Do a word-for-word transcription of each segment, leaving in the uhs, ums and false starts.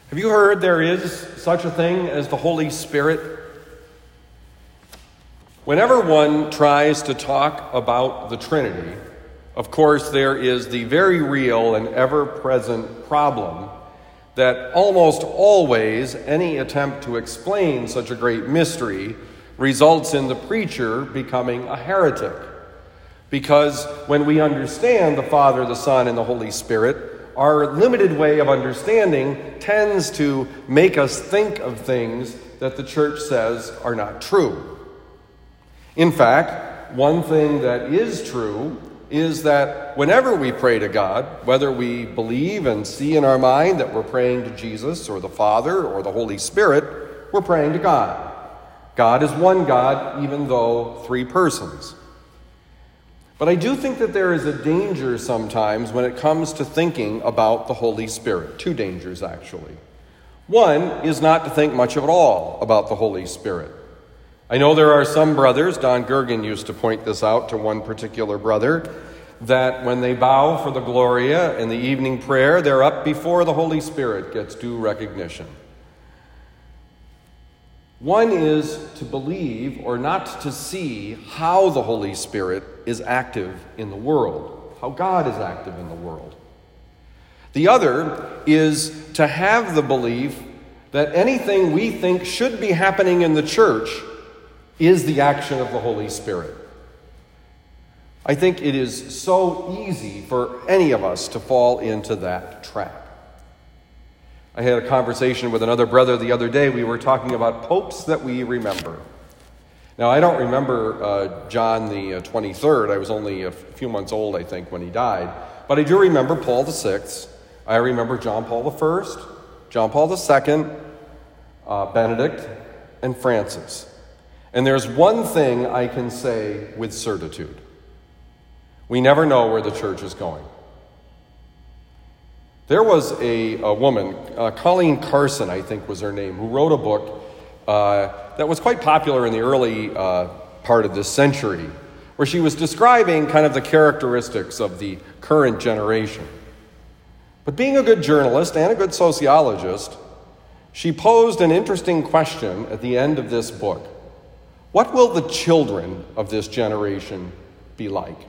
Have you heard there is such a thing as the Holy Spirit? Whenever one tries to talk about the Trinity, of course, there is the very real and ever-present problem that almost always any attempt to explain such a great mystery results in the preacher becoming a heretic. Because when we understand the Father, the Son, and the Holy Spirit, our limited way of understanding tends to make us think of things that the church says are not true. In fact, one thing that is true is that whenever we pray to God, whether we believe and see in our mind that we're praying to Jesus or the Father or the Holy Spirit, we're praying to God. God is one God, even though three persons. But I do think that there is a danger sometimes when it comes to thinking about the Holy Spirit. Two dangers, actually. One is not to think much at all about the Holy Spirit. I know there are some brothers, Don Gergen used to point this out to one particular brother, that when they bow for the Gloria in the evening prayer, they're up before the Holy Spirit gets due recognition. One is to believe or not to see how the Holy Spirit is active in the world, how God is active in the world. The other is to have the belief that anything we think should be happening in the church is the action of the Holy Spirit. I think it is so easy for any of us to fall into that trap. I had a conversation with another brother the other day. We were talking about popes that we remember. Now, I don't remember uh, John the uh, twenty-third. I was only a few months old, I think, when he died. But I do remember Paul the sixth. I remember John Paul the first, John Paul the second, uh, Benedict, and Francis. And there's one thing I can say with certitude. We never know where the church is going. There was a, a woman, uh, Colleen Carson, I think was her name, who wrote a book uh, that was quite popular in the early uh, part of this century, where she was describing kind of the characteristics of the current generation. But being a good journalist and a good sociologist, she posed an interesting question at the end of this book. What will the children of this generation be like?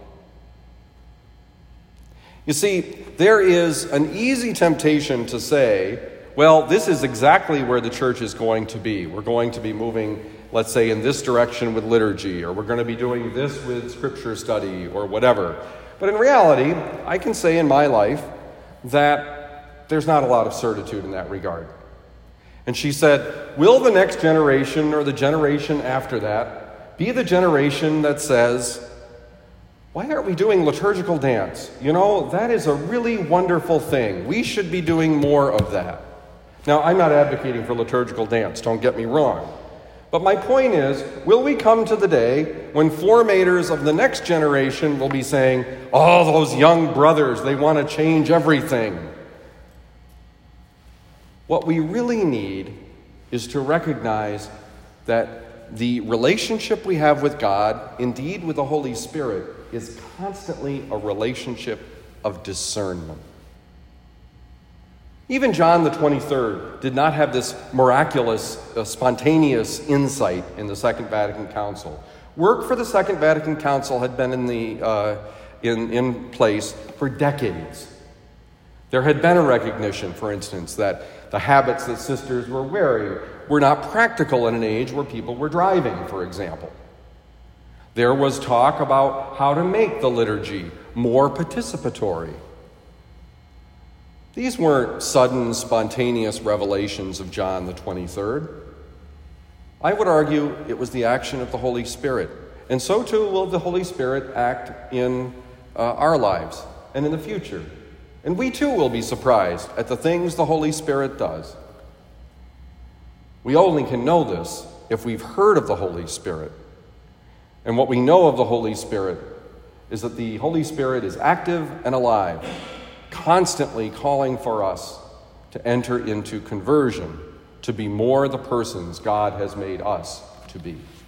You see, there is an easy temptation to say, well, this is exactly where the church is going to be. We're going to be moving, let's say, in this direction with liturgy, or we're going to be doing this with scripture study, or whatever. But in reality, I can say in my life that there's not a lot of certitude in that regard. And she said, will the next generation or the generation after that be the generation that says, why aren't we doing liturgical dance? You know, that is a really wonderful thing. We should be doing more of that. Now, I'm not advocating for liturgical dance, don't get me wrong. But my point is, will we come to the day when formators of the next generation will be saying, oh, those young brothers, they want to change everything. What we really need is to recognize that the relationship we have with God, indeed with the Holy Spirit, is constantly a relationship of discernment. Even John the twenty-third did not have this miraculous, uh, spontaneous insight in the Second Vatican Council. Work for the Second Vatican Council had been in, the, uh, in, in place for decades. There had been a recognition, for instance, that the habits that sisters were wearing were not practical in an age where people were driving, for example. There was talk about how to make the liturgy more participatory. These weren't sudden, spontaneous revelations of John the twenty-third. I would argue it was the action of the Holy Spirit. And so too will the Holy Spirit act in uh, our lives and in the future. And we too will be surprised at the things the Holy Spirit does. We only can know this if we've heard of the Holy Spirit. And what we know of the Holy Spirit is that the Holy Spirit is active and alive, constantly calling for us to enter into conversion, to be more the persons God has made us to be.